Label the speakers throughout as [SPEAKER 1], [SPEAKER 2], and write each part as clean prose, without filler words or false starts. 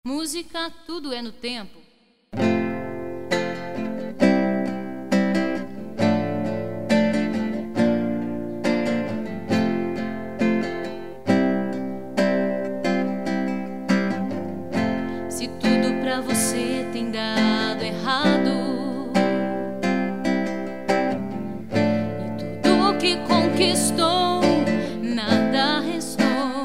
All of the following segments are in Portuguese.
[SPEAKER 1] Música, tudo é no tempo. Se tudo pra você tem dado errado e tudo que conquistou nada restou,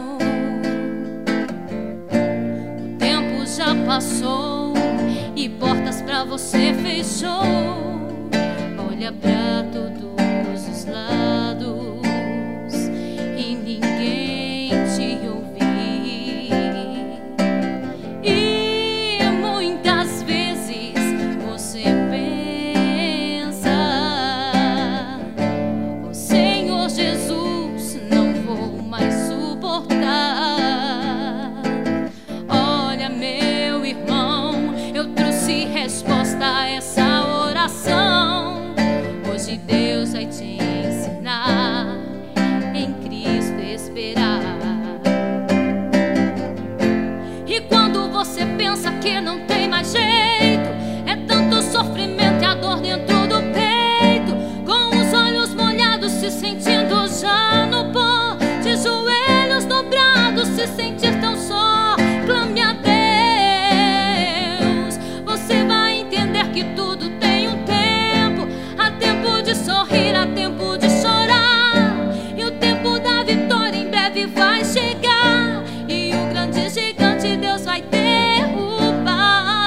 [SPEAKER 1] o tempo já passou e portas pra você fechou. Olha pra todos os lados e ninguém te ouve. E muitas vezes você pensa: oh Senhor Jesus, não vou mais suportar. Olha, meu irmão, eu trouxe resposta a essa oração. Hoje Deus vai te ensinar em Cristo esperar. E quando você pensa que não tem mais jeito, é tanto sofrimento e a dor dentro do peito, com os olhos molhados, se sentindo já no pó, de joelhos dobrados, se sentir tão só, clame a Deus. Você vai entender que tudo tem um tempo. Há tempo de sorrir, há tempo de chorar, e o tempo da vitória em breve vai chegar, e o grande gigante Deus vai derrubar.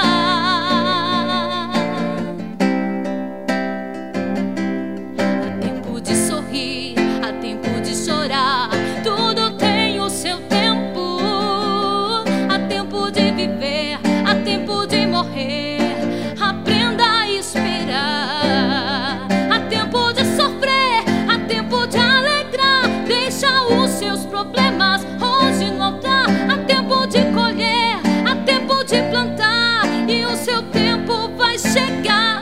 [SPEAKER 1] Há tempo de sorrir, há tempo de chorar, tudo tem o seu tempo. Há tempo de viver, há tempo de morrer, aprenda a esperar. Há tempo de sofrer, há tempo de alegrar, deixa os seus problemas hoje no altar. Há tempo de colher, há tempo de plantar, e o seu tempo vai chegar.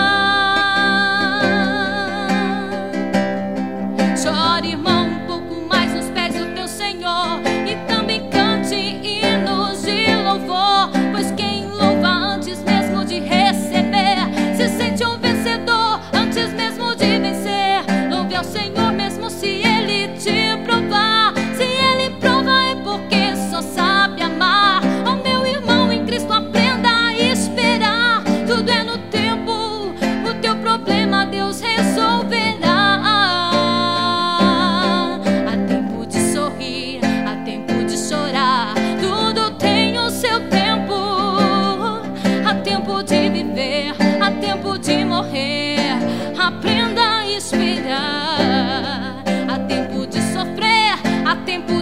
[SPEAKER 1] Chore, irmão, um pouco mais nos pés do teu Senhor, e também cante hinos de louvor, pois quem louva antes mesmo de receber se sente um vencedor antes mesmo de vencer. Louve ao Senhor mesmo se Ele te provar. Se Ele prova é porque só sabe amar. Oh, meu irmão, em Cristo aprenda a esperar. Tudo é no tempo, o teu problema Deus resolverá. Há tempo de sorrir, há tempo de chorar, tudo tem o seu tempo. Há tempo de viver, há tempo de morrer, aprenda a esperar. Há tempo de sofrer, há tempo